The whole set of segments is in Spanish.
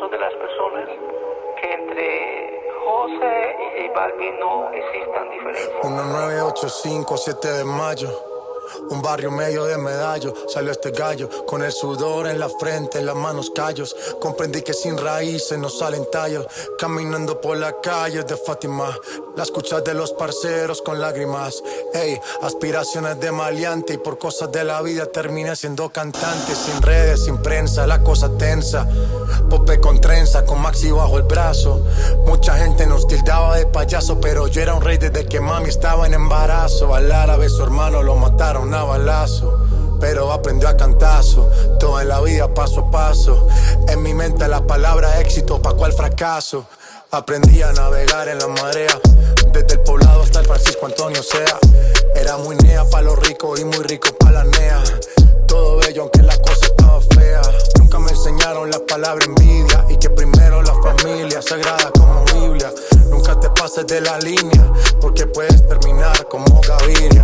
algunas de las personas que entre José y J Balvin no existan diferencias. 1985, 7 de mayo. Un barrio medio de Medallo, salió este gallo, con el sudor en la frente, en las manos callos. Comprendí que sin raíces no salen tallos. Caminando por la calle de Fátima, la escuchas de los parceros con lágrimas. Ey, aspiraciones de maleante, y por cosas de la vida terminé siendo cantante. Sin redes, sin prensa, la cosa tensa. Pope con trenza, con Maxi bajo el brazo. Mucha gente nos tildaba de payaso, pero yo era un rey desde que mami estaba en embarazo. Al árabe su hermano lo mataron a balazo, pero aprendió a cantazo. Todo en la vida paso a paso. En mi mente la palabra éxito, pa' cuál fracaso. Aprendí a navegar en la marea, desde el poblado hasta el Francisco Antonio Sea. Era muy nea pa' los ricos y muy rico pa' la nea. Todo bello aunque la cosa estaba fea. Nunca me enseñaron la palabra envidia, y que primero la familia, sagrada como Biblia. Nunca te pases de la línea, porque puedes terminar como Gaviria.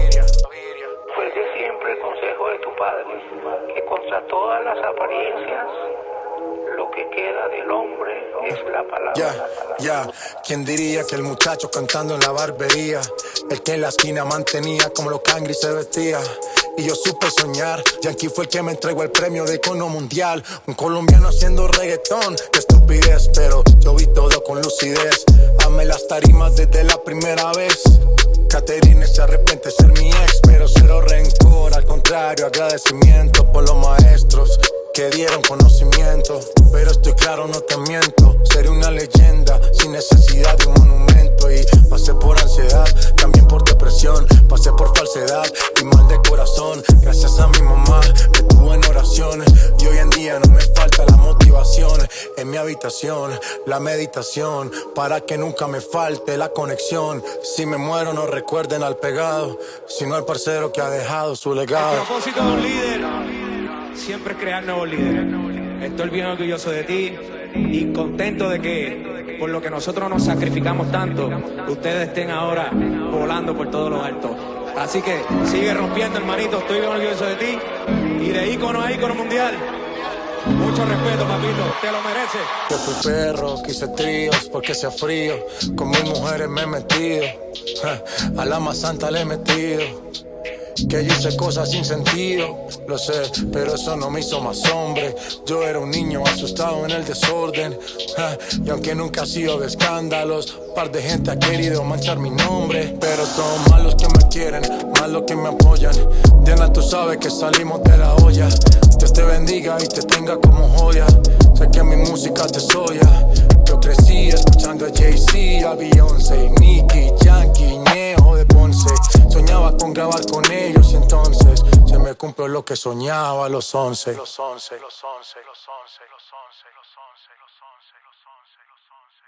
Fue de siempre el consejo de tu padre, que contra todas las apariencias, lo que queda del hombre es la palabra. Ya, ¿quién diría que el muchacho cantando en la barbería, el que en la esquina mantenía como los cangris se vestía? Y yo supe soñar, Yankee fue el que me entregó el premio de icono mundial. Un colombiano haciendo reggaetón, qué estupidez, pero yo vi todo con lucidez. Amé las tarimas desde la primera vez. Caterine se arrepiente de ser mi ex, pero cero rencor, al contrario, agradecimiento por los maestros que dieron conocimiento. Pero estoy claro, no te miento, seré una leyenda sin necesidad de un monumento. Y pasé por ansiedad, también por depresión, pasé por falsedad y mal de corazón. Gracias a mi mamá me tuvo en oraciones, y hoy en día no me falta la motivación. En mi habitación, la meditación, para que nunca me falte la conexión. Si me muero no recuerden al pegado, sino al parcero que ha dejado su legado. El propósito de un líder siempre es crear nuevos líderes. Estoy bien orgulloso de ti y contento de que por lo que nosotros nos sacrificamos tanto, ustedes estén ahora volando por todos los altos. Así que sigue rompiendo, hermanito. Estoy bien orgulloso de ti y de ícono a ícono mundial. Mucho respeto, papito, te lo mereces. Yo fui perro, quise tríos porque hacía frío. Con mis mujeres me he metido, a la más santa le he metido. Que yo hice cosas sin sentido, lo sé, pero eso no me hizo más hombre. Yo era un niño asustado en el desorden, y aunque nunca he sido de escándalos, par de gente ha querido manchar mi nombre. Pero son más los que me quieren, más los que me apoyan. Diana, tú sabes que salimos de la olla. Dios te bendiga y te tenga como joya. Sé que mi música te soya. Yo crecí escuchando a Jay-Z, a Beyoncé, Nicki, Yankee, Ñejo de Ponce. Soñaba con grabar con ellos y entonces se me cumplió lo que soñaba a los 11.